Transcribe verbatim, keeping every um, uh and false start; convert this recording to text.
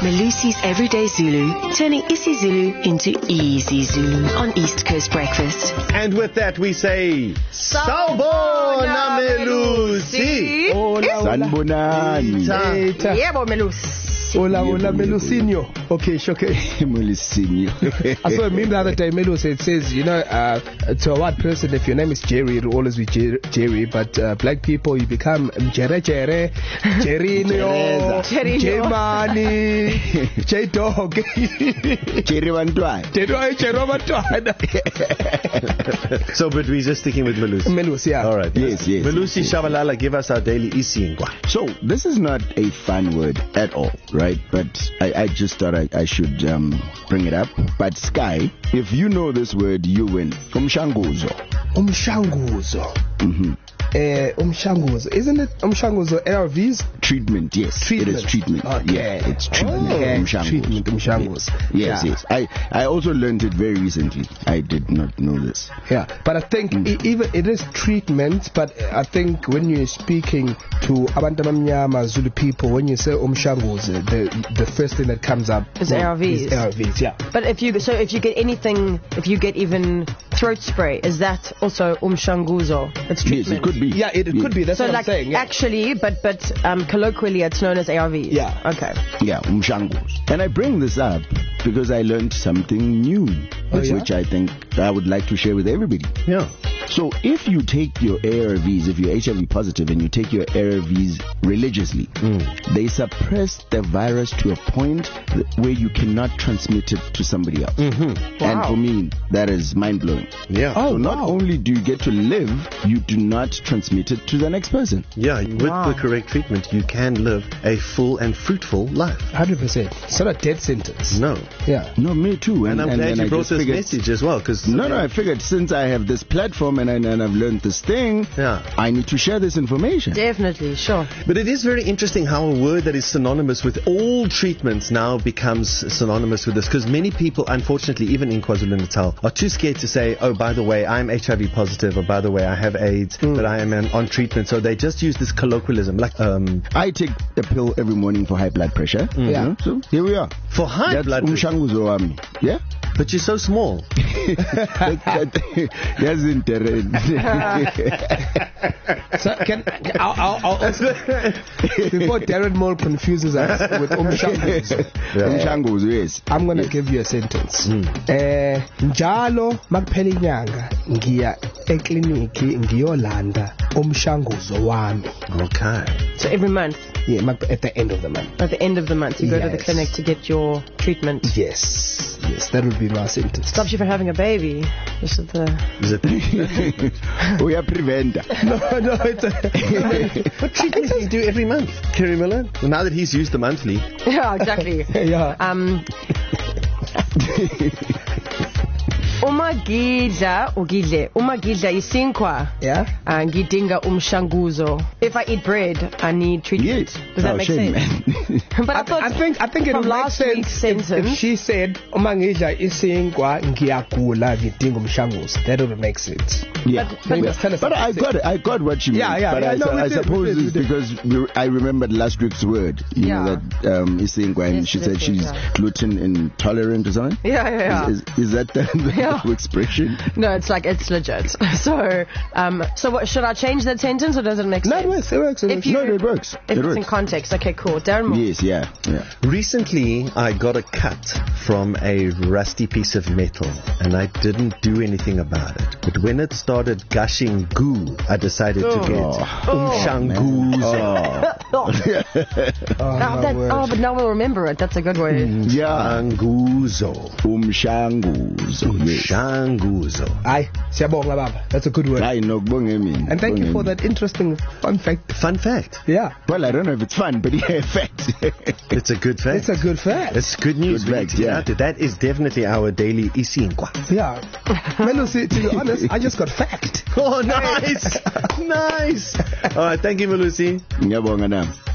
Malusi's Everyday Zulu, turning isiZulu into easy Zulu on East Coast Breakfast. And with that we say, Sawubona Melusi. Sanibonani. Yebo Melusi. Hola, hola, Melusinho. Okay, okay. Melusinho. I saw a meme the other day, Melusi, it says, you know, uh, to a white person, if your name is Jerry, it will always be Jer- Jerry, but uh, black people, you become Jere Jere, Jerinho, J-Money, J-Dog, Jerry Bantuan. So, but we're just sticking with Melusi. Melusi, yeah. All right. Yes, yes. Melusi Shabalala, give us our daily isinkwa. So, this is not a fun word at all, right? But I, I just thought I, I should um, bring it up. But Sky, if you know this word, you win. Umshanguzo. Umshanguzo. Mm-hmm. Uh, umshanguzo. Isn't it umshanguzo A R Vs? Treatment, yes. Treatment. It is treatment. Okay. Yeah, it's treatment. Oh, okay. Umshanguzo. Treatment, umshanguzo. Yes, Yeah. yes. I, I also learned it very recently. I did not know this. Yeah, but I think Mm. e- even it is treatment, but I think when you're speaking to abantu abamnyama Zulu people, when you say umshanguzo, the the first thing that comes up Is A R Vs. Is A R Vs, yeah. But if you so if you get anything, if you get even throat spray, is that also umshanguzo? It's treatment. Yes, it could be. Yeah, it, it Yes. could be. That's So what like I'm saying. Yeah. actually, but but um, colloquially, it's known as A R Vs. Yeah. Okay. Yeah, umshanguzo. And I bring this up because I learned something new, Oh, which, yeah? which I think I would like to share with everybody. Yeah. So if you take your A R Vs, if you're H I V positive and you take your A R Vs religiously, they suppress the virus to a point th- where you cannot transmit it to somebody else. And Wow. for me, that is mind-blowing. Yeah. Oh, So not wow. only do you get to live, you do not transmit it to the next person. Yeah, with Wow. the correct treatment, you can live a full and fruitful life. one hundred percent. It's not a death sentence. No. Yeah. No, me too. And, I'm glad then you I brought just this figured- message as well, because No, no, I figured since I have this platform and, I, and I've learned this thing, Yeah. I need to share this information. Definitely, sure. But it is very interesting how a word that is synonymous with all treatments now becomes synonymous with this, because many people, unfortunately, even in KwaZulu-Natal, are too scared to say, oh, by the way, I'm H I V positive, or by the way, I have AIDS, but I am an, on treatment. So they just use this colloquialism, like um, I take a pill every morning for high blood pressure. Yeah. You know, so here we are. for high That's blood pressure. umshanguzo wami. Yeah? But you're so small. That- that- That's interesting. So can I'll, I'll, I'll also, before Darren Moore confuses us with umshanguzo, Umshanguzo, yes. I'm gonna give you a sentence. Eh, njalo makuphela inyanga ngiya ekliniki ngiyolanda umshanguzo wami. Okay. So every month, Yeah, mak- at the end of the month. at the end of the month, you go to the Yes. clinic to get your treatment. Yes, yes, that would be my sentence. Stops you from having a baby. This is the Is it? We are preventer. No, no, it's a, What treatment do you do every month, Kerry Miller? Well, now that he's used the monthly. yeah, exactly. yeah. Um, uma gidla ugidle uma gidla isinkwa Yeah. uh, ngidinga umshanguzo. If I eat bread, I need treatment. Yes. Does that Oh, make shame, sense? man. But I, I, thought I think I think it from would make last sense week's if, if sentence. she said uma ngidla isinkwa ngiyagula ngidinga umshanguzo. That would make sense. Yeah. But- but- Yeah. tell us But what I you got it. I got what you meant. Yeah, yeah, But yeah, I, no, su- we I did, we suppose did, we it's did. because we, I remembered last week's word. You Yeah. know that um, Isingwa, and Yes, she it said is, she's yeah. gluten intolerant or something. Yeah, yeah, yeah. Is, is, is that the, the Yeah. expression? No, it's like it's legit. So, um, so what should I change that sentence or does it make No, sense? it works. It works. It If works. you- No, it works. If it it's works. in context, okay, cool. Darren Moore. Yes, yeah, yeah. Recently, I got a cut from a rusty piece of metal, and I didn't do anything about it. But when it started gushing goo, I decided to get umshanguzo. Oh, Oh, Oh, my that, word. oh, but now we'll remember it. That's a good word. yeah. Umshanguzo. Umshanguzo. Yes. Umshanguzo. Aye, siyabonga baba. That's a good word. I know, And thank you for that interesting fun fact. Fun fact. Yeah, Well, I don't know if it's fun, but yeah, fact. It's a good fact. it's a good fact. It's good news. Good We need fact, to get yeah. out there. That is definitely our daily isinkwa. Yeah. Melusi, to be honest, I just got fact. Oh, nice. Nice. All right. Thank you, Melusi. Ngiyabonga nami.